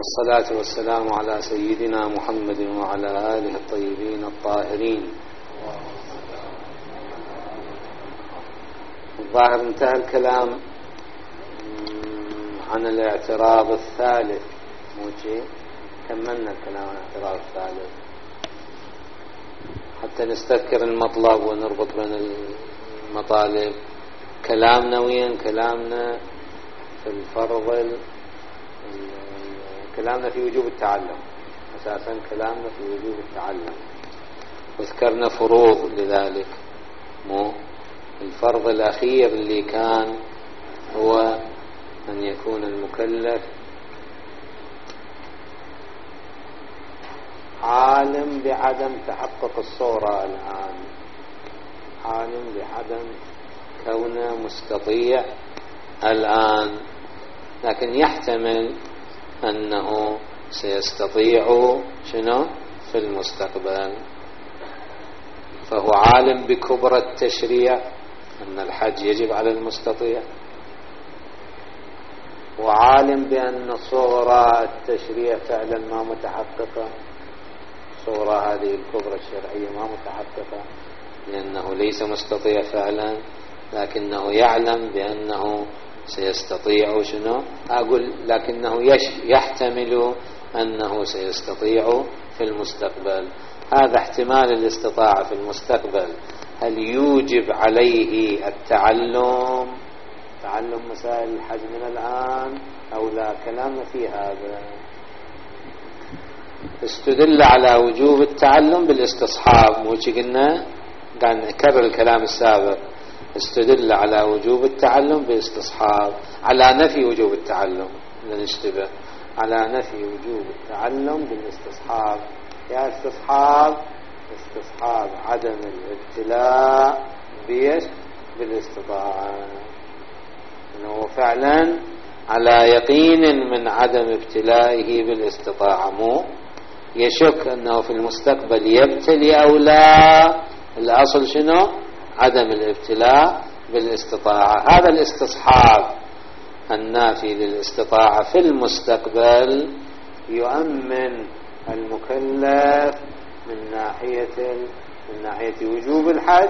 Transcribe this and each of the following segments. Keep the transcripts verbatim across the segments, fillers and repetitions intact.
والصلاة والسلام على سيدنا محمد وعلى آله الطيبين الطاهرين. الظاهر انتهى الكلام عن الاعتراض الثالث، مو شيء كملنا الكلام عن الاعتراض الثالث حتى نستذكر المطلب ونربط بين المطالب. كلامنا وين كلامنا في الفرض، كلامنا في وجوب التعلم، أساسا كلامنا في وجوب التعلم، وذكرنا فروض لذلك. مو الفرض الأخير اللي كان هو أن يكون المكلف عالم بعدم تحقق الصورة الآن، عالم بعدم كونه مستطيع الآن، لكن يحتمل أنه سيستطيع شنو في المستقبل. فهو عالم بكبر التشريع أن الحج يجب على المستطيع، وعالم بأن صورة التشريع فعلا ما متحققة، صورة هذه الكبرى الشرعية ما متحققة لأنه ليس مستطيع فعلا، لكنه يعلم بأنه سيستطيع شنو أقول لكنه يحتمل أنه سيستطيع في المستقبل. هذا احتمال الاستطاعة في المستقبل هل يوجب عليه التعلم تعلم مسائل الحج من الآن أو لا؟ كلامنا في هذا. استدل على وجوب التعلم بالاستصحاب، مو قلنا قاعد نكرر الكلام السابق. استدل على وجوب التعلم بالاستصحاب، على نفي وجوب التعلم نشتبه على نفي وجوب التعلم بالاستصحاب. يا استصحاب استصحاب عدم الابتلاء بيش بالاستطاعة، انه فعلا على يقين من عدم ابتلائه بالاستطاعة، مو يشك انه في المستقبل يبتلي او لا. الاصل شنو؟ عدم الابتلاء بالاستطاعة. هذا الاستصحاب النافي للاستطاعة في المستقبل يؤمن المكلف من ناحية من ناحية وجوب الحج،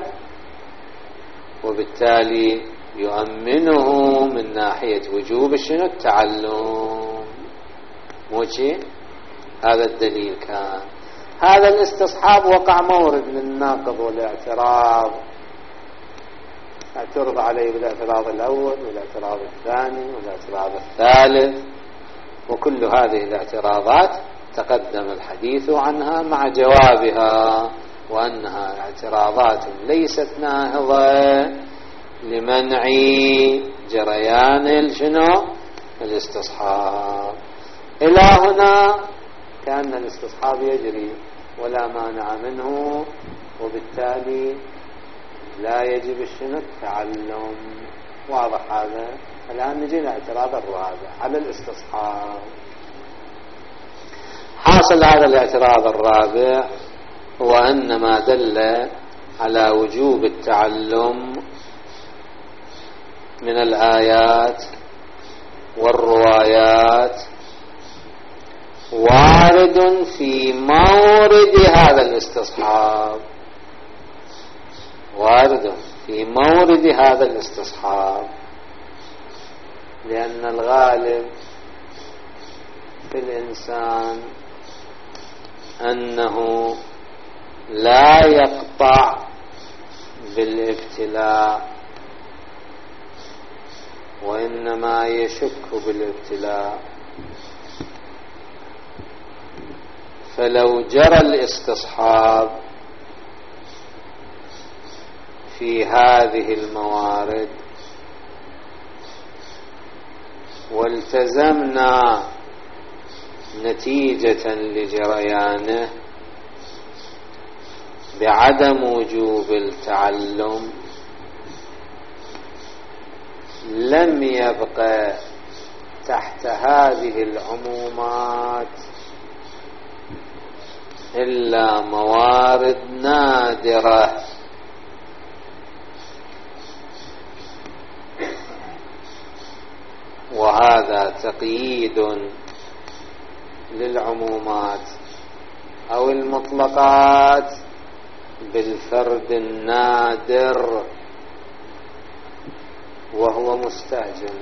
وبالتالي يؤمنه من ناحية وجوب شنو التعلم. مو شيء هذا الدليل. كان هذا الاستصحاب وقع مورد للناقض والاعتراض، اعترض عليه بالاعتراض الأول والاعتراض الثاني والاعتراض الثالث، وكل هذه الاعتراضات تقدم الحديث عنها مع جوابها، وأنها اعتراضات ليست ناهضة لمنع جريان شنو الاستصحاب. إلى هنا كأن الاستصحاب يجري ولا مانع منه، وبالتالي لا يجب الشنو التعلم. واضح هذا؟ الآن نجي الاعتراض الرابع على الاستصحاب. حاصل هذا الاعتراض الرابع هو أن ما دل على وجوب التعلم من الآيات والروايات وارد في مورد هذا الاستصحاب، وارد في مورد هذا الاستصحاب، لأن الغالب في الإنسان أنه لا يقطع بالابتلاء، وإنما يشك بالابتلاء. فلو جرى الاستصحاب في هذه الموارد والتزمنا نتيجة لجريانه بعدم وجوب التعلم، لم يبقى تحت هذه العمومات إلا موارد نادرة وهذا تقييد للعمومات أو المطلقات بالفرد النادر وهو مستأجن.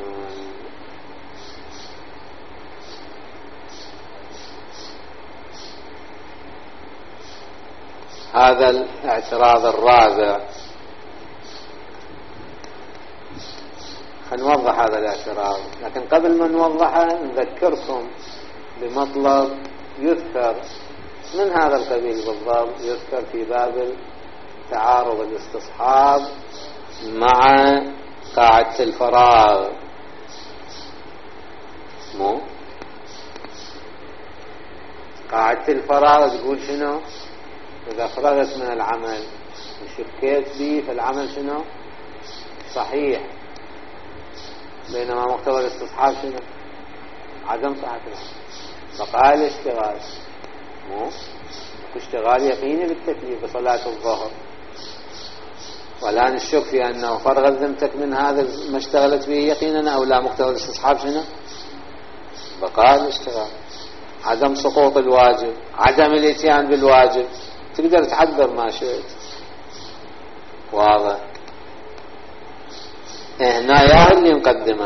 هذا الاعتراض الرابع. نوضح هذا الاعتراض، لكن قبل ما نوضحه نذكركم بمطلب يذكر من هذا القبيل بالضبط، يذكر في باب تعارض الاستصحاب مع قاعدة الفراغ. مو قاعدة الفراغ تقول شنو؟ إذا فرغت من العمل وشكيت به فالعمل شنو؟ صحيح، بينما مقتضى الاستصحاب شنو؟ عدم صحة العمل، بقاء الاشتغال. مو اشتغال يقيني بالتكليف بصلاة الظهر، ولا نشك في أنه فرغت ذمتك من هذا ما اشتغلت به يقينا أو لا. مقتضى الاستصحاب شنو؟ بقاء الاشتغال، عدم سقوط الواجب، عدم الاتيان بالواجب. تقدر تعبر ما شئت. واضح؟ هنا يا اللي مقدمه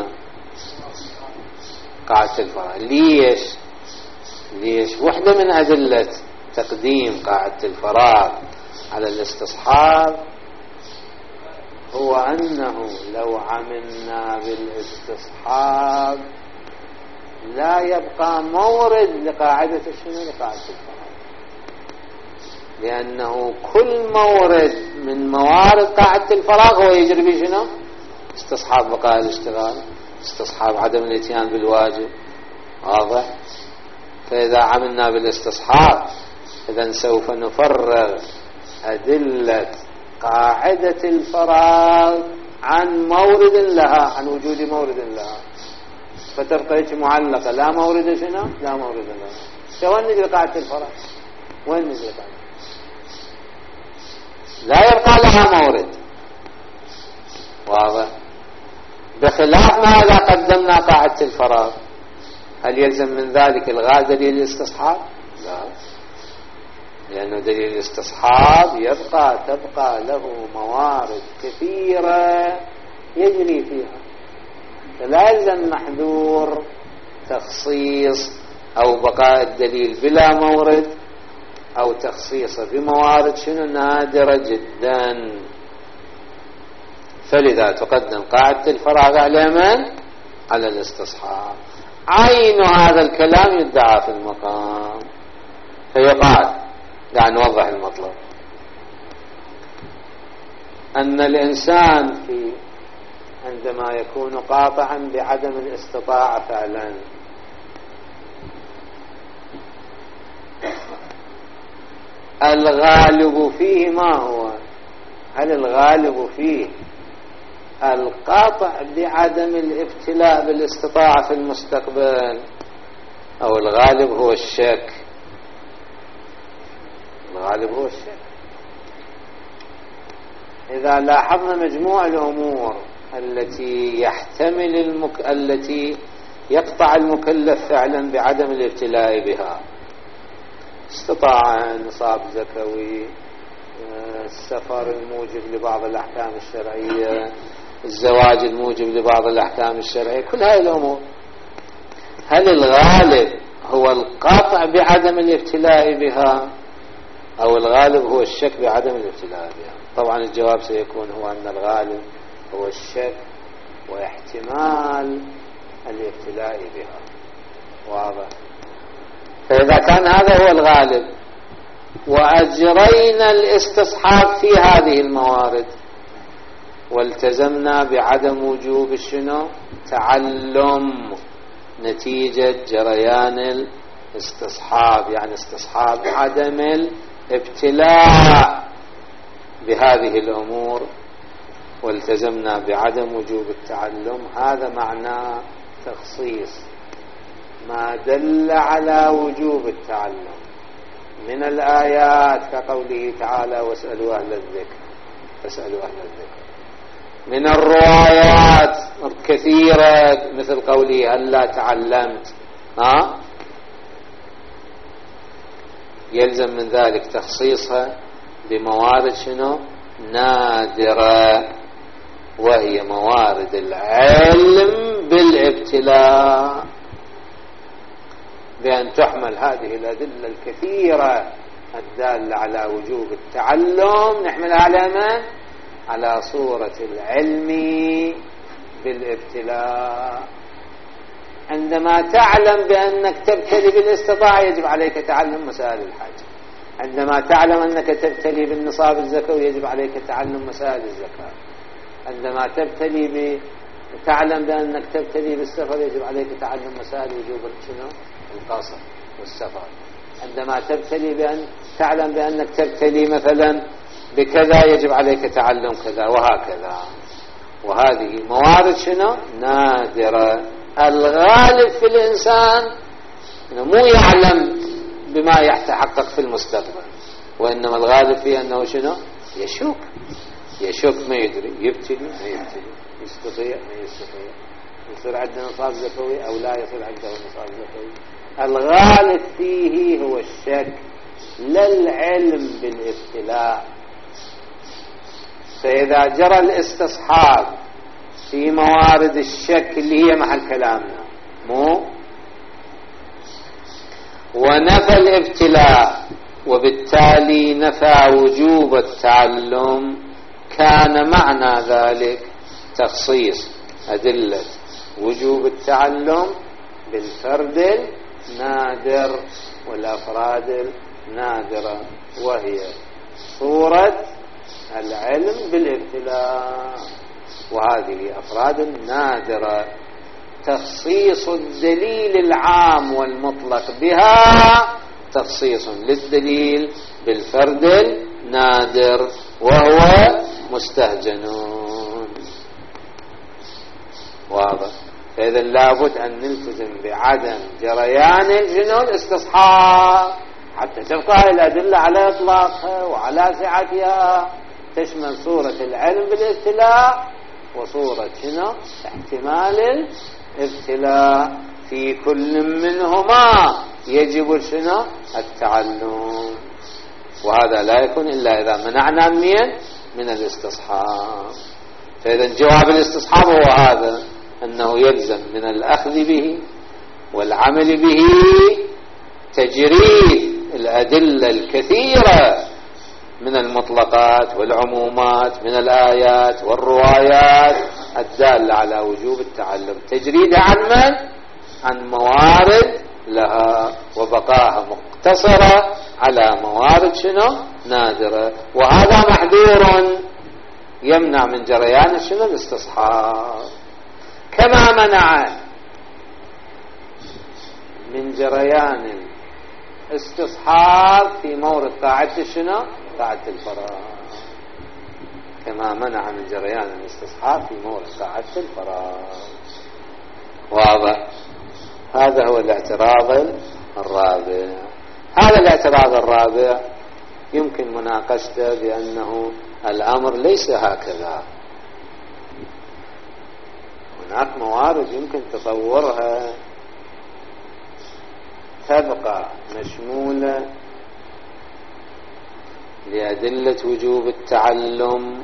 قاعدة الفراغ. ليش ليش وحدة من أدلة تقديم قاعدة الفراغ على الاستصحاب هو أنه لو عملنا بالاستصحاب لا يبقى مورد لقاعدة الشنو؟ لقاعدة الفراغ، لأنه كل مورد من موارد قاعدة الفراغ هو يجري به شنو؟ استصحاب بقاء الاشتغال، استصحاب عدم الاتيان بالواجب. واضح؟ فإذا عملنا بالاستصحاب إذن سوف نفرغ أدلة قاعدة الفراغ عن مورد لها، عن وجود مورد لها، فتبقى معلقة لا مورد شنو؟ لا مورد لها. وين نجري قاعدة الفراغ؟ وين نجري قاعدة؟ لا يبقى لها مورد. واضح؟ بخلاف ما إذا قدمنا قاعدة الفراغ، هل يلزم من ذلك الغاء دليل الاستصحاب؟ لا، لأنه دليل الاستصحاب يبقى تبقى له موارد كثيرة يجري فيها، فلا يلزم محذور تخصيص أو بقاء الدليل بلا مورد أو تخصيصه بموارد شنو نادرة جدا. فلذا تقدم قاعدة الفراغ على من؟ على الاستصحاب. عين هذا الكلام يدعى في المقام، فيقال دع نوضح المطلب أن الإنسان في عندما يكون قاطعا بعدم الاستطاعة فعلا الغالب فيه ما هو؟ هل الغالب فيه القاطع بعدم الابتلاء بالاستطاعة في المستقبل، أو الغالب هو الشك؟ الغالب هو الشك. إذا لاحظنا مجموع الأمور التي يحتمل المك... التي يقطع المكلف فعلا بعدم الابتلاء بها، استطاعة، نصاب زكوي، السفر الموجب لبعض الأحكام الشرعية، الزواج الموجب لبعض الأحكام الشرعية، كل هذه الأمور، هل الغالب هو القطع بعدم الابتلاء بها أو الغالب هو الشك بعدم الابتلاء بها؟ طبعا الجواب سيكون هو أن الغالب هو الشك واحتمال الابتلاء بها. واضح؟ فإذا كان هذا هو الغالب وأجرينا الاستصحاب في هذه الموارد والتزمنا بعدم وجوب الشنو؟ تعلم نتيجة جريان الاستصحاب، يعني استصحاب عدم الابتلاء بهذه الأمور، والتزمنا بعدم وجوب التعلم، هذا معناه تخصيص ما دل على وجوب التعلم من الآيات كقوله تعالى واسألوا أهل الذكر، فاسألوا أهل الذكر، من الروايات كثيرة مثل قوله هل لا تعلمت، ها يلزم من ذلك تخصيصها بموارد شنو؟ نادرة، وهي موارد العلم بالابتلاء، بأن تحمل هذه الأدلة الكثيرة الدالة على وجوب التعلم نحملها على من؟ على صورة العلم بالابتلاء. عندما تعلم بأنك تبتلي بالاستطاعة يجب عليك تعلم مسائل الحج. عندما تعلم أنك تبتلي بالنصاب الزكوي يجب عليك تعلم مسائل الزكاة. عندما تبتلي ب... تعلم بأنك تبتلي بالسفر يجب عليك تعلم مسائل وجوب شنو؟ القصر والسفر. عندما تبتلي بأن تعلم بأنك تبتلي مثلا بكذا يجب عليك تعلم كذا، وهكذا. وهذه موارد شنو؟ نادرة. الغالب في الإنسان مو يعلم بما يتحقق في المستقبل، وإنما الغالب فيه أنه شنو؟ يشك يشك ما يدري، يبتلي ما يبتلي، يستطيع ما يستطيع، يصير عنده نصاب زكوي أو لا يصير عنده نصاب زكوي. الغالب فيه هو الشك لا العلم بالابتلاء. فإذا جرى الاستصحاب في موارد الشك اللي هي محل كلامنا مو ونفى الابتلاء، وبالتالي نفى وجوب التعلم، كان معنى ذلك تخصيص أدلة وجوب التعلم بالفرد النادر والأفراد النادرة، وهي صورة العلم بالابتلاء. وهذه أفراد نادرة تخصيص الدليل العام والمطلق بها تخصيص للدليل بالفرد النادر وهو مستهجنون. واضح؟ فإذا لابد أن نلتزم بعدم جريان الجنون استصحاب حتى تبقى الأدلة على إطلاقها وعلى سعتها، تشمل صورة العلم بالابتلاء وصورة شنو؟ احتمال الابتلاء. في كل منهما يجب شنو؟ التعلم. وهذا لا يكون إلا إذا منعنا من من الاستصحاب. فإذا جواب الاستصحاب هو هذا، أنه يلزم من الأخذ به والعمل به تجريد الأدلة الكثيرة من المطلقات والعمومات من الآيات والروايات الدالة على وجوب التعلم، تجريدها عن من؟ عن موارد لها، وبقاها مقتصرة على موارد شنو؟ نادرة. وهذا محذور يمنع من جريان شنو؟ الاستصحاب. كما منع من جريان الاستصحاب في مورد طاعة شنو؟ طاعة الفرائض. كما منع من جريان الاستصحاب في مورد طاعة الفرائض. واضح؟ هذا هو الاعتراض الرابع. هذا الاعتراض الرابع يمكن مناقشته بأنه الأمر ليس هكذا. هناك موارد يمكن تطورها تبقى مشمولة لأدلة وجوب التعلم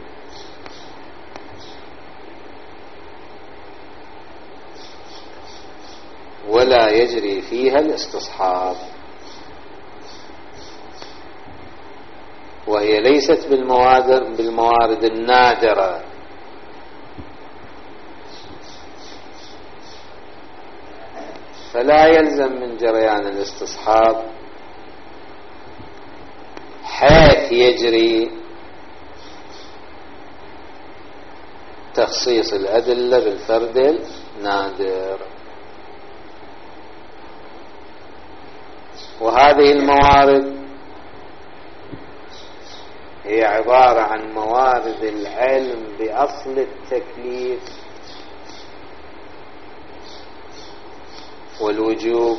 ولا يجري فيها الاستصحاب، وهي ليست بالموارد بالموارد النادرة. فلا يلزم من جريان الاستصحاب حيث يجري تخصيص الأدلة بالفرد النادر. وهذه الموارد هي عبارة عن موارد العلم بأصل التكليف والوجوب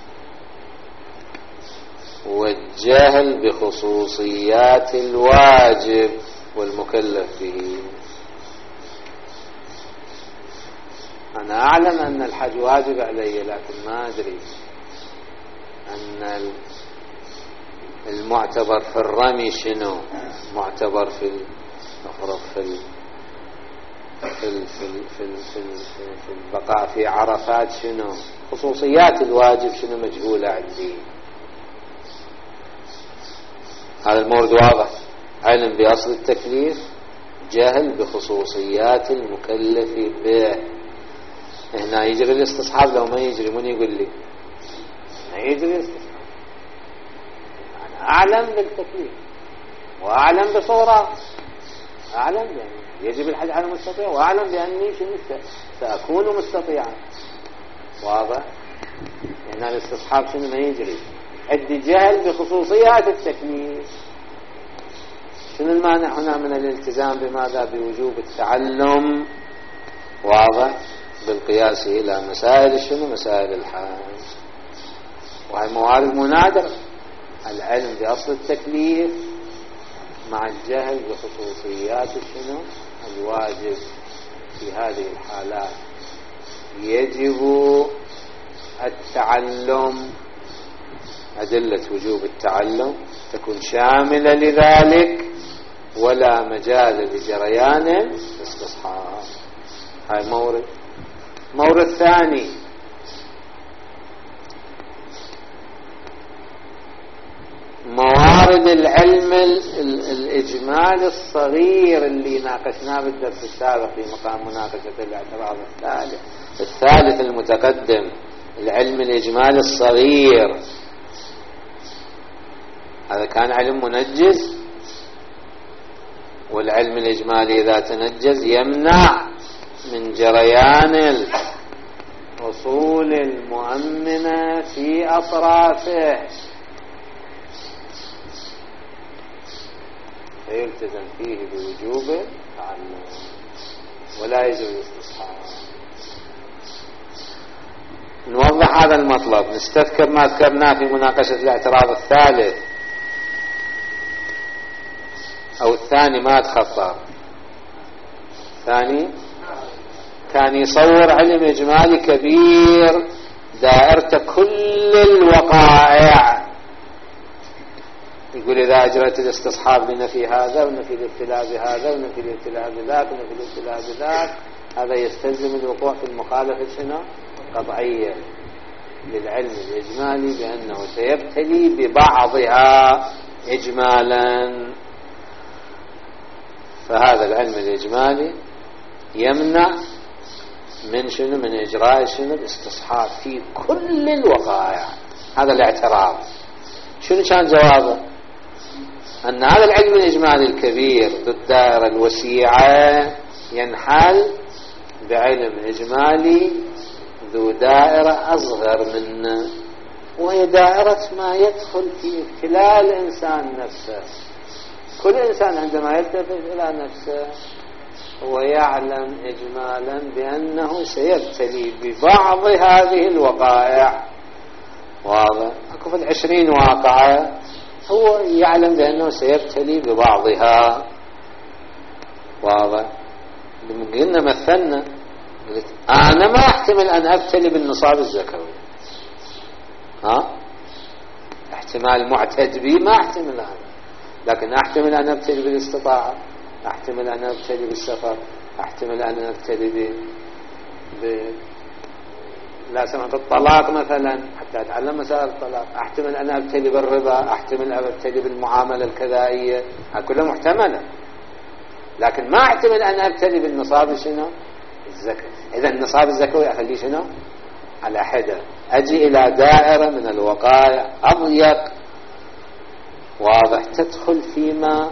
والجهل بخصوصيات الواجب والمكلف به. أنا أعلم أن الحج واجب علي، لكن ما أدري أن المعتبر في الرمي شنو؟ معتبر في المفروض في ال في ال في ال في, ال في, ال في البقاء في عرفات شنو؟ خصوصيات الواجب شنو مجهولة عندي. هذا المورد واضح. علم بأصل التكليف، جهل بخصوصيات المكلف به. هنا يجري الاستصحاب لو ما يجري من يقول لي؟ ما يجري الاستصحاب. أنا أعلم بالتكليف وأعلم بصورة، أعلم يعني يجب الحج على المستطيع، وأعلم بأني شنو سأكون مستطيعا. واضح؟ هنا الاستصحاب شنو ما يجري؟ عندي جهل بخصوصيات التكليف. شنو المانع هنا من الالتزام بماذا؟ بوجوب التعلم. واضح؟ بالقياس إلى مسائل شنو؟ مسائل الحج. وهي موارد منادرة، العلم بأصل التكليف مع الجهل بخصوصيات شنو؟ الواجب. في هذه الحالات يجب التعلم. أدلة وجوب التعلم تكون شاملة لذلك ولا مجال لجريان الاستصحاب. هاي مورد. مورد ثاني، موارد العلم الإجمال الصغير اللي ناقشناه بالدرس السابق في مقام مناقشة الاعتراض الثالث الثالث المتقدم. العلم الإجمال الصغير هذا كان علم منجز، والعلم الإجمالي إذا تنجز يمنع من جريان الأصول المؤمنة في أطرافه، فيلتزم فيه بوجوب التعلم ولا يجوز الاستصحاب. نوضح هذا المطلب، نستذكر ما ذكرناه في مناقشة الاعتراض الثالث أو الثاني. ما تخطر الثاني كان يصور علم إجمالي كبير دائرته كل الوقائع. يقول إذا أجرت الاستصحاب لنفي هذا ونفي الابتلاء بهذا ونفي الابتلاء بذاك ونفي الابتلاء بذاك، هذا يستلزم الوقوع في المخالفة شنو؟ قطعية للعلم الإجمالي بأنه سيبتلي ببعضها إجمالا. فهذا العلم الإجمالي يمنع من شنو؟ من إجراء شنو؟ الاستصحاب في كل الوقائع. هذا الاعتراض. شنو كان جوابه؟ أن هذا العلم الإجمالي الكبير بالدائرة الوسيعة ينحل بعلم إجمالي ذو دائرة أصغر منه، وهي دائرة ما يدخل في ابتلاء الإنسان نفسه. كل إنسان عندما يلتفت إلى نفسه هو يعلم إجمالا بأنه سيبتلي ببعض هذه الوقائع. واضح؟ أكو في العشرين واقعة هو يعلم بأنه سيبتلي ببعضها. واضح؟ قلنا مثلنا، قلت أنا ما أحتمل أن أبتلي بالنصاب الزكوي، ها؟ احتمال معتد بي ما أحتمل هذا، لكن أحتمل أن أبتلي بالاستطاعة، أحتمل أن أبتلي بالسفر، أحتمل أن أبتلي ب... ب... لا سمع بالطلاق مثلا حتى أتعلم مسائل الطلاق، أحتمل أن أبتلي بالربا، أحتمل أن أبتلي بالمعاملة الكذائية، كلها محتملة. لكن ما أحتمل أن أبتلي بالنصاب شنو؟ الزكاة. إذا النصاب الزكوي أخليه شنو؟ على حدة، أجي إلى دائرة من الوقائع أضيق. واضح؟ تدخل فيما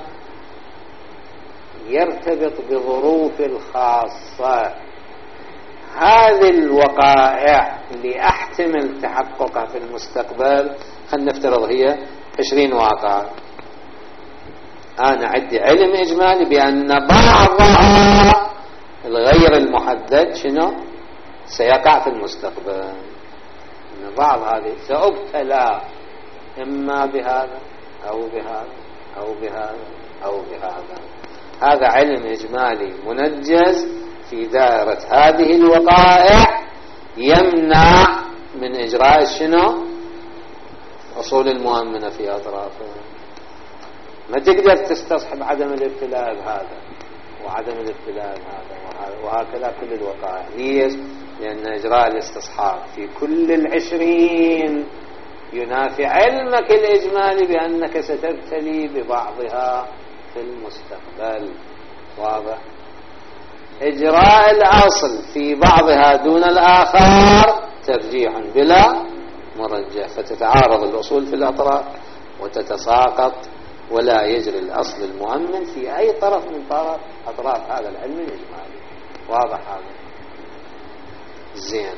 يرتبط بظروف الخاصة. هذه الوقائع اللي أحتمل تحققها في المستقبل، خلينا نفترض هي عشرين واقعة، أنا عندي علم إجمالي بأن بعضها الغير المحدد شنو؟ سيقع في المستقبل. أن بعض هذه سأبتلى إما بهذا أو بهذا أو بهذا أو بهذا. هذا علم إجمالي منجز في دائرة هذه الوقائع يمنع من إجراء شنو؟ أصول المؤمنة في أطرافها. ما تقدر تستصحب عدم الابتلاء بهذا وعدم الابتلاء بهذا، وهكذا كل الوقائع. ليش؟ لأن إجراء الاستصحاب في كل العشرين ينافي علمك الإجمالي بأنك ستبتلي ببعضها في المستقبل. واضح؟ إجراء الأصل في بعضها دون الآخر ترجيح بلا مرجح، فتتعارض الأصول في الأطراف وتتساقط، ولا يجري الأصل المؤمن في أي طرف من طرف أطراف هذا العلم الإجمالي. واضح هذا؟ زين.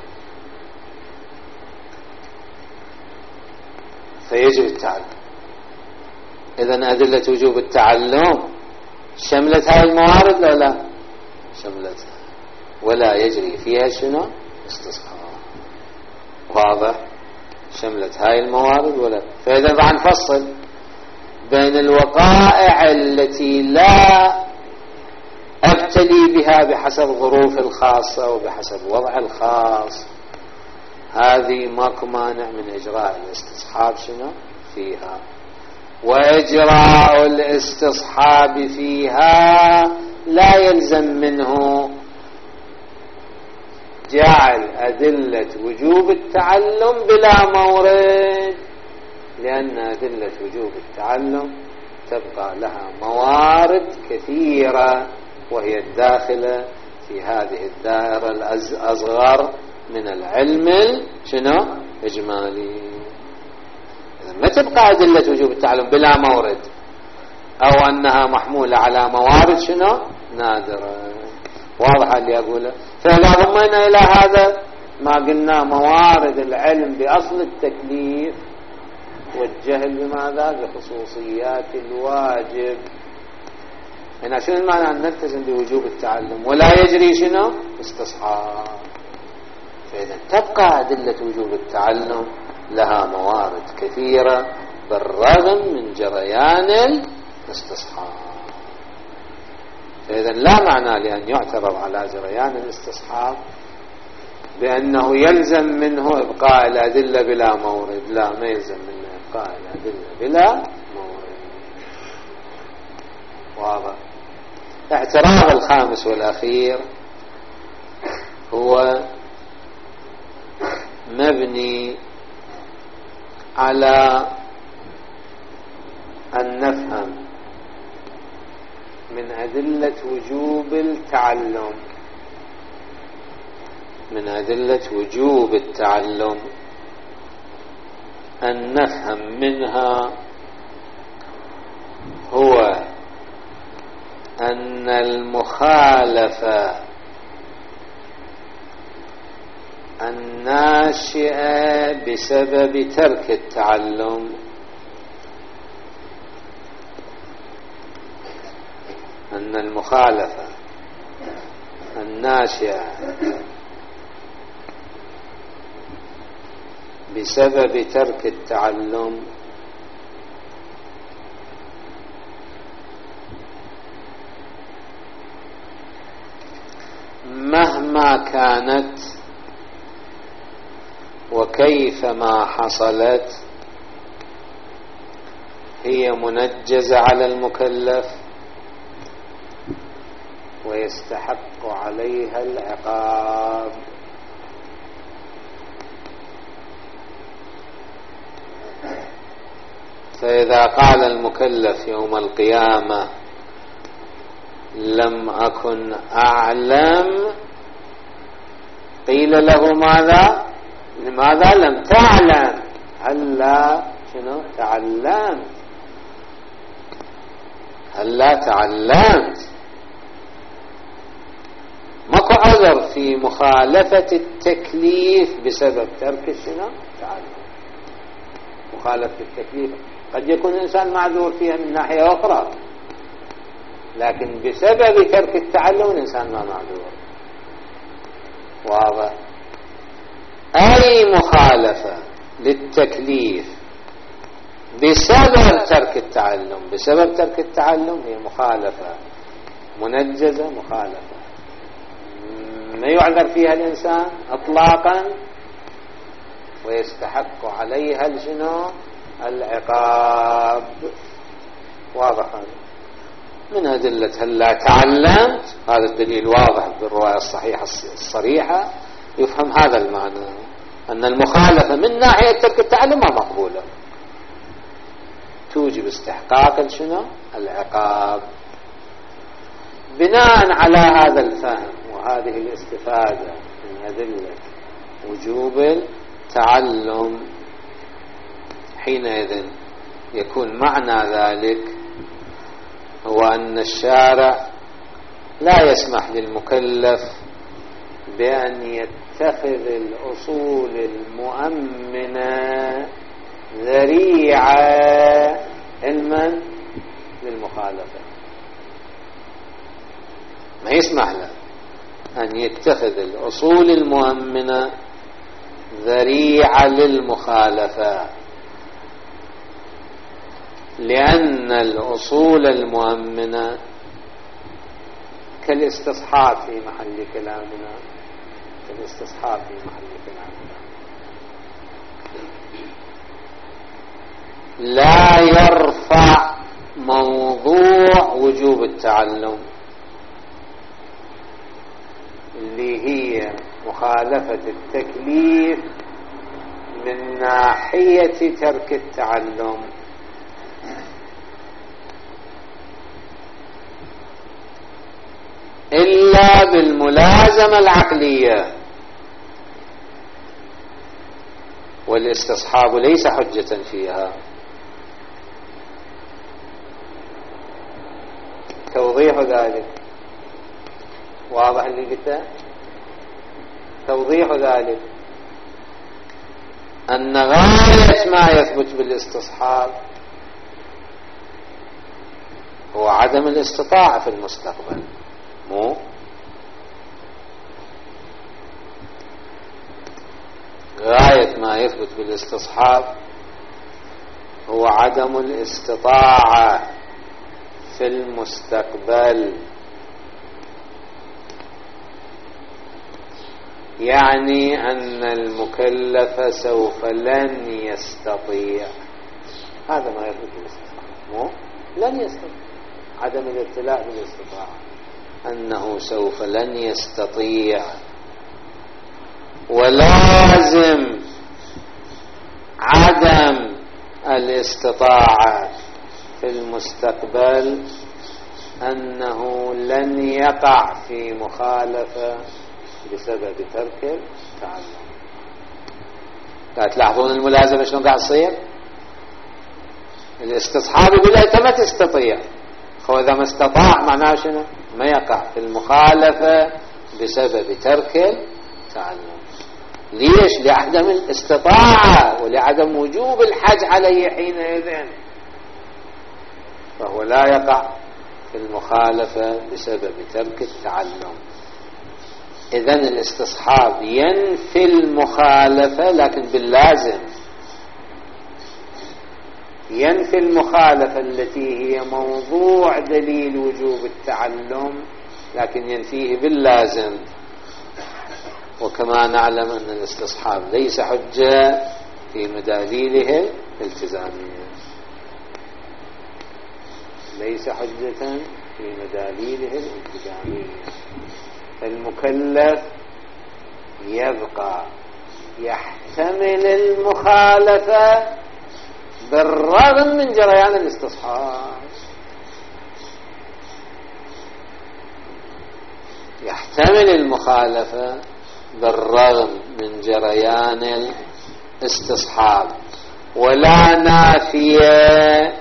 فيجب التعلم. إذن أدلة وجوب التعلم شملت هاي الموارد لا لا شملتها، ولا يجري فيها شنو؟ استصحاب. واضح؟ شملت هاي الموارد ولا. فإذا راح نفصل بين الوقائع التي لا أبتلي بها بحسب ظروف الخاصة وبحسب وضع الخاص، هذه ماكو مانع من إجراء الاستصحاب شنو فيها، وإجراء الاستصحاب فيها لا يلزم منه جعل أدلة وجوب التعلم بلا مورد، لأن أدلة وجوب التعلم تبقى لها موارد كثيرة، وهي الداخلة في هذه الدائرة الأصغر من العلم شنو إجمالي. ما تبقى أدلة وجوب التعلم بلا مورد، أو أنها محمولة على موارد شنو نادرة. واضح اللي أقوله؟ فإذا ضمنا إلى هذا ما قلنا موارد العلم بأصل التكليف والجهل بماذا؟ بخصوصيات الواجب. هنا شنو المعنى أن نلتزم بوجوب التعلم ولا يجري شنو استصحاب؟ فإذا تبقى أدلة وجوب التعلم لها موارد كثيرة بالرغم من جريان الاستصحاب. فإذا لا معنى لأن يعترض على جريان الاستصحاب بأنه يلزم منه إبقاء الأدلة بلا مورد. لا، ما يلزم منه إبقاء الأدلة بلا مورد. واضح؟ اعتراض الخامس والأخير هو مبني على أن نفهم من أدلة وجوب التعلم من أدلة وجوب التعلم أن نفهم منها هو أن المخالفة الناشئة بسبب ترك التعلم أن المخالفة الناشئة بسبب ترك التعلم مهما كانت وكيفما حصلت هي منجزة على المكلف ويستحق عليها العقاب. فإذا قال المكلف يوم القيامة لم أكن أعلم، قيل له ماذا؟ لماذا لم تعلم؟ هلا شنو تعلمت؟ هلا تعلمت. ماكو عذر في مخالفة التكليف بسبب ترك شنو تعلم. مخالفة التكليف قد يكون الإنسان معذور فيها من ناحية أخرى، لكن بسبب ترك التعلم الإنسان ما معذور. واضح؟ أي مخالفة للتكليف بسبب ترك التعلم بسبب ترك التعلم هي مخالفة منجزة، مخالفة ما يعذر فيها الإنسان إطلاقا، ويستحق عليها شنو العقاب. واضح هذا من أدلة هل لا تعلمت، هذا الدليل واضح بالرواية الصحيحة الصريحة، يفهم هذا المعنى أن المخالفة من ناحية ترك التعلم مقبولة، توجب استحقاق شنو العقاب. بناء على هذا الفهم وهذه الاستفادة من أدلة وجوب التعلم، حينئذ يكون معنى ذلك هو أن الشارع لا يسمح للمكلف بأن يتخذ الأصول المؤمنة ذريعة علما للمخالفة، ما يسمح له أن يتخذ الأصول المؤمنة ذريعة للمخالفة، لأن الأصول المؤمنة كالاستصحاب في محل كلامنا، كالاستصحاب في محل كلامنا لا يرفع موضوع وجوب التعلم اللي هي مخالفة التكليف من ناحية ترك التعلم، إلا بالملازمة العقلية، والاستصحاب ليس حجة فيها. توضيح ذلك واضح اللي قلته. توضيح ذلك أن غاية ما يثبت بالاستصحاب هو عدم الاستطاعة في المستقبل، مو غاية ما يثبت بالاستصحاب هو عدم الاستطاعة في المستقبل، يعني أن المكلف سوف لن يستطيع، هذا ما يثبت بالاستصحاب، مو لن يستطيع، عدم الابتلاء بالاستطاعة أنه سوف لن يستطيع. ولازم عدم الاستطاعة في المستقبل أنه لن يقع في مخالفة بسبب ترك التعلم. لا تلاحظون الملازمة شلون قاعد تصير؟ الاستصحاب يقول أنت ما تستطيع، هو إذا ما استطاع معناه شنو؟ ما يقع في المخالفة بسبب ترك التعلم. ليش؟ لعدم الاستطاعة ولعدم وجوب الحج عليه حينئذ، فهو لا يقع في المخالفة بسبب ترك التعلم. إذن الاستصحاب ينفي المخالفة لكن باللازم، ينفي المخالفة التي هي موضوع دليل وجوب التعلم لكن ينفيه باللازم. وكما نعلم أن الاستصحاب ليس حجة في مداليله الالتزامية، ليس حجة في مداليله الالتزامية. المكلف يبقى يحتمل المخالفة بالرغم من جريان الاستصحاب، يحتمل المخالفة بالرغم من جريان الاستصحاب، ولا نافية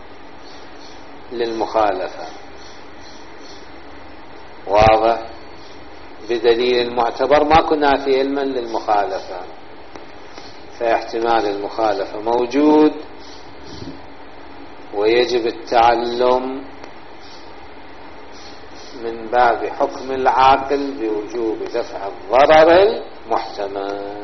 للمخالفة. واضح؟ بدليل المعتبر ماكو نافي علما للمخالفة، فاحتمال المخالفة موجود ويجب التعلم من باب حكم العاقل بوجوب دفع الضرر المحتمل.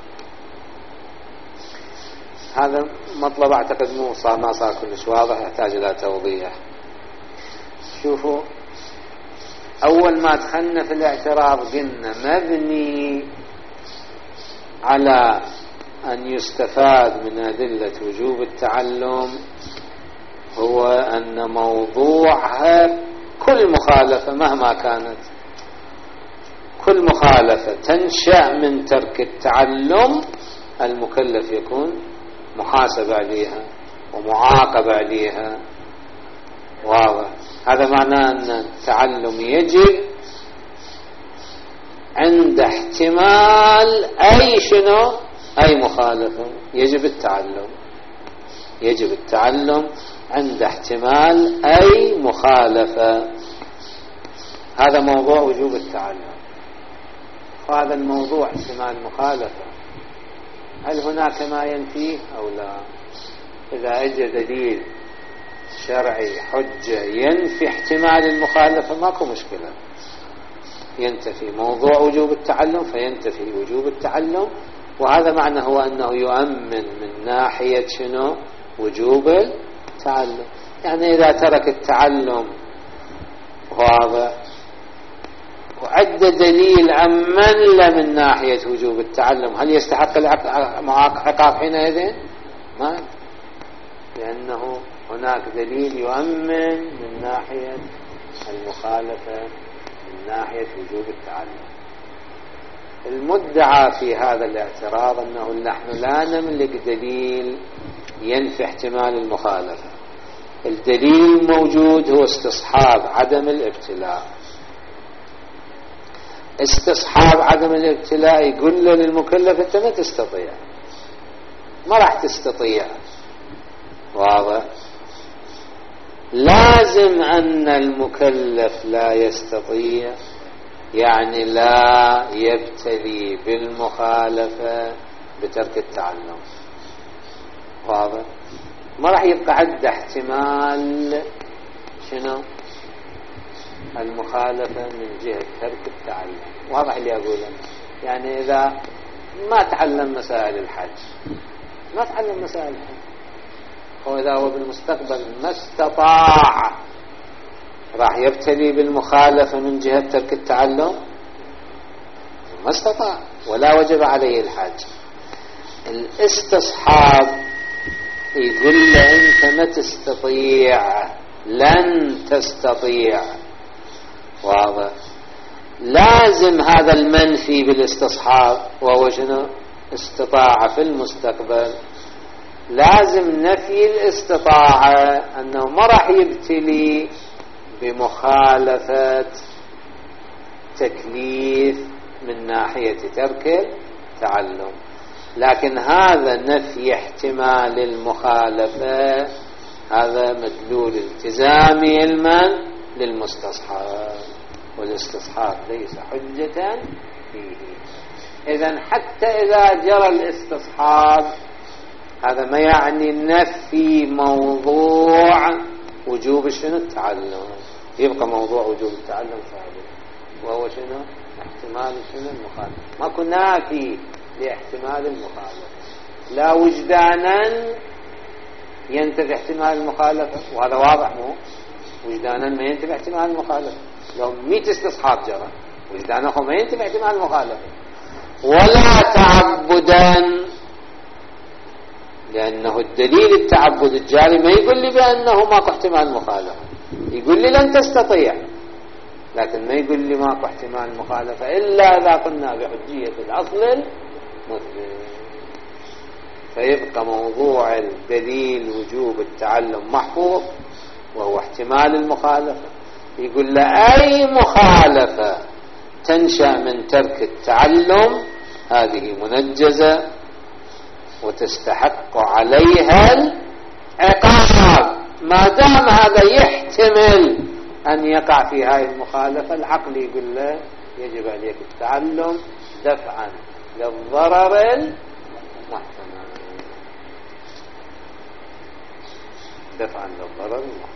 هذا مطلب اعتقد مو صار ما صار كلش واضح، يحتاج الى توضيح. شوفوا، اول ما دخلنا في الاعتراض قلنا مبني على أن يستفاد من أدلة وجوب التعلم هو أن موضوعها كل مخالفة مهما كانت، كل مخالفة تنشأ من ترك التعلم المكلف يكون محاسب عليها ومعاقب عليها. واضح؟ هذا معناه أن التعلم يجب عند احتمال أي شنو أي مخالفة، يجب التعلم يجب التعلم عند احتمال أي مخالفة. هذا موضوع وجوب التعلم. وهذا الموضوع احتمال المخالفة هل هناك ما ينفيه أو لا؟ إذا أجى دليل شرعي حجة ينفي احتمال المخالفة ماكو مشكلة، ينتفي موضوع وجوب التعلم فينتفي وجوب التعلم. وهذا معنى هو أنه يؤمن من ناحية شنو وجوب التعلم. يعني إذا ترك التعلم واضح وعد دليل أمن من ناحية وجوب التعلم، هل يستحق العقاب حينئذ؟ ما، لأنه هناك دليل يؤمن من ناحية المخالفة من ناحية وجوب التعلم. المدعى في هذا الاعتراض أنه نحن لا نملك دليل ينفي احتمال المخالفة. الدليل الموجود هو استصحاب عدم الابتلاء. استصحاب عدم الابتلاء يقول له للمكلف أنت ما تستطيع، ما راح تستطيع. واضح؟ لازم أن المكلف لا يستطيع، يعني لا يبتلي بالمخالفة بترك التعلم. واضح؟ ما راح يبقى عنده احتمال شنو المخالفة من جهة ترك التعلم. واضح اللي أقوله؟ يعني إذا ما تعلم مسائل الحج ما تعلم مسائل الحج، وإذا هو بالمستقبل ما استطاع راح يبتلي بالمخالفة من جهة ترك التعلم؟ ما استطاع ولا وجب عليه الحج. الاستصحاب يقول له أنت ما تستطيع، لن تستطيع. واضح؟ لازم هذا المنفي بالاستصحاب وهو شنو استطاع في المستقبل، لازم نفي الاستطاعة أنه ما راح يبتلي بمخالفة تكليف من ناحية ترك التعلم. لكن هذا نفي احتمال المخالفة هذا مدلول التزامي المن للمستصحاب، والاستصحاب ليس حجة فيه. إذن حتى إذا جرى الاستصحاب هذا ما يعني نفي موضوع وجوب شنو التعلم، يبقى موضوع وجوب التعلم ثابت، وهو شنو احتمال شنو المخالفة. ما كنا نافي لاحتمال المخالفة، لا وجدانا ينتفي احتمال المخالفة، وهذا واضح مو وجدانا ما ينتفي احتمال المخالفة. لو مئة استصحاب جرى وجدانا ما ينتفي احتمال المخالفة، ولا تعبدا، لأنه الدليل التعبد الجاري ما يقول لي بأنه ماكو احتمال مخالفة، يقول لي لن تستطيع، لكن ما يقول لي ماكو احتمال مخالفة إلا إذا قلنا بحجية الأصل المثبت. فيبقى موضوع الدليل وجوب التعلم محفوظ وهو احتمال المخالفة. يقول له أي مخالفة تنشأ من ترك التعلم هذه منجزة وتستحق عليها العقاب، ما دام هذا يحتمل أن يقع في هذه المخالفة. العقل يقول له يجب عليك التعلم دفعا للضرر المحتمل، دفعا للضرر المحتمل.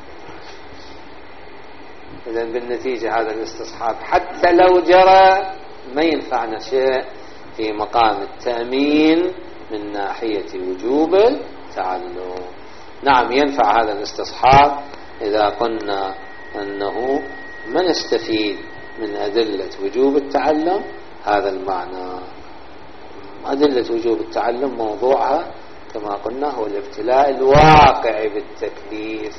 إذن بالنتيجة هذا الاستصحاب حتى لو جرى ما ينفعنا شيء في مقام التأمين من ناحية وجوب التعلم. نعم ينفع هذا الاستصحاب إذا قلنا أنه ما نستفيد من أدلة وجوب التعلم هذا المعنى. أدلة وجوب التعلم موضوعها كما قلنا هو الابتلاء الواقع بالتكليف.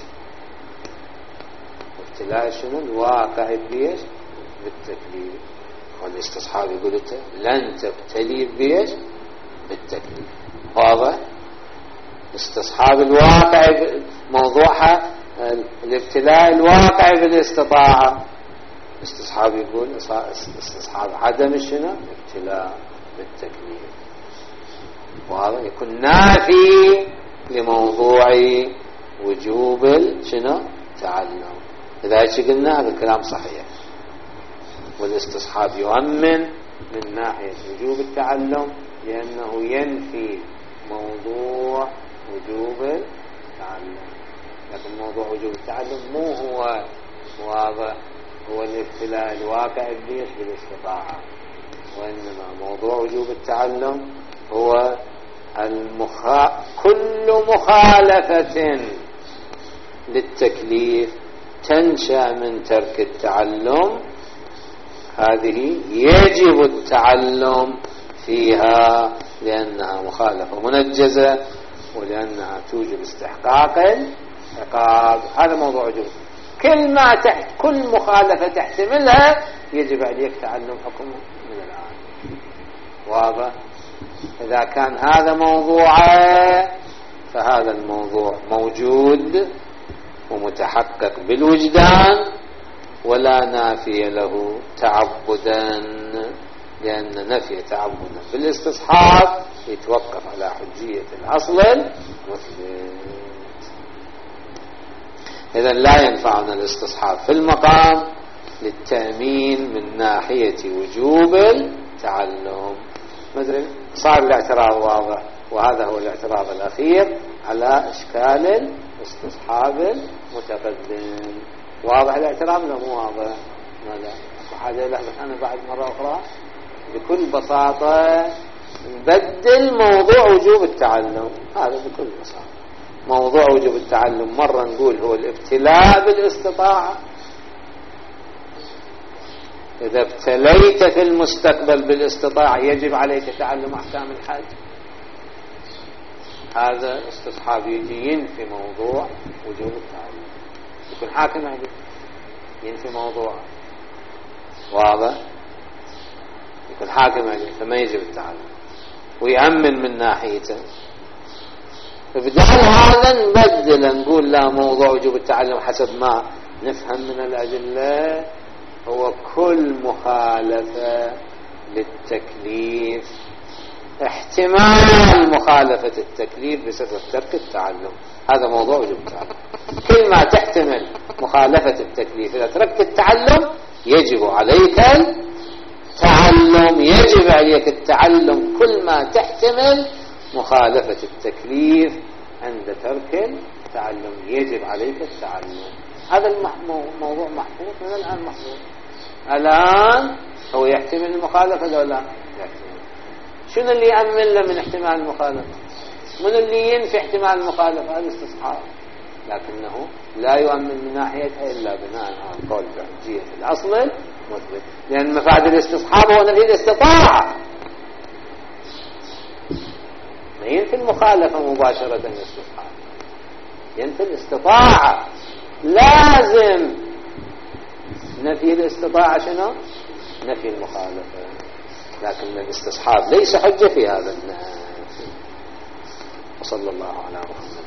ابتلاء شنو؟ الواقع بيش بالتكليف. والاستصحاب يقول انت لن تبتلي بيش بالتكليف. واضح؟ استصحاب الواقع موضوعها الابتلاء الواقع بالاستطاعة. استصحاب يقول استصحاب عدم شنو؟ ابتلاء بالتكليف. واضح؟ يكون نافي لموضوع وجوب شنو؟ تعلم. إذا هيك قلنا هذا الكلام صحيح. والاستصحاب يؤمن من ناحية وجوب التعلم لأنه ينفي موضوع وجوب التعلم. لكن موضوع وجوب التعلم مو هو واضح هو الابتلاء الواقع بيش بالاستطاعة، وإنما موضوع وجوب التعلم هو المخا... كل مخالفة للتكليف تنشأ من ترك التعلم هذه يجب التعلم فيها لأنها مخالفة منجزة ولأنها توجب استحقاق العقاب. هذا موضوع وجوب. كل ما تحت كل مخالفة تحتملها يجب عليك تعلم حكم من الآن. واضح؟ إذا كان هذا موضوعه فهذا الموضوع موجود ومتحقق بالوجدان ولا نافي له تعبدا، لأن نفي تعبدا بالاستصحاب يتوقف على حجية الأصل المثبت. إذن لا ينفعنا الاستصحاب في المقام للتأمين من ناحية وجوب التعلم. مدري صار الاعتراض واضح، وهذا هو الاعتراض الأخير على إشكال الاستصحاب المتقدم. واضح الاعتراض ولا مو واضح؟ ماذا حاجة له؟ بس أنا بعد مرة أخرى بكل بساطة نبدل موضوع وجوب التعلم. هذا بكل بساطة موضوع وجوب التعلم مرة نقول هو الابتلاء بالاستطاعة. إذا ابتليت في المستقبل بالاستطاعة يجب عليك تعلم أحكام الحج. هذا استصحاب يجي ينفي موضوع وجوب التعلم. يكون حاكم عليه ينفي موضوع واضح، يكون حاكم عليه فما يجب التعلم ويأمن من ناحيته. فبدال هذا نبدل نقول لا موضوع وجوب التعلم حسب ما نفهم من الأدلة هو كل مخالفة للتكليف احتمال مخالفة التكليف بسبب ترك التعلم. هذا موضوع وجوب التعلم. كل ما تحتمل مخالفة التكليف إذا تركت التعلم يجب عليك التعلم. يجب عليك التعلم كل ما تحتمل مخالفة التكليف. عند ترك التعلم يجب عليك التعلم. هذا الموضوع محفوظ من الآن محفوظ. الآن هو يحتمل المخالفة ولا لا يحتمل؟ شنو اللي يأمن له من احتمال المخالفة؟ من اللي ينفي احتمال المخالفة؟ الاستصحاب. لكنه لا يؤمن من ناحيتها إلا بناء على القول بحجية الأصل المثبت، لأن مفاد الاستصحاب هو نفي الاستطاعة. ما ينفي المخالفة مباشرة الاستصحاب، ينفي الاستطاعة. لازم نفي الاستطاعة شنو؟ نفي المخالفة. لكن الاستصحاب ليس حجة في هذا النفي. وصلى الله على محمد.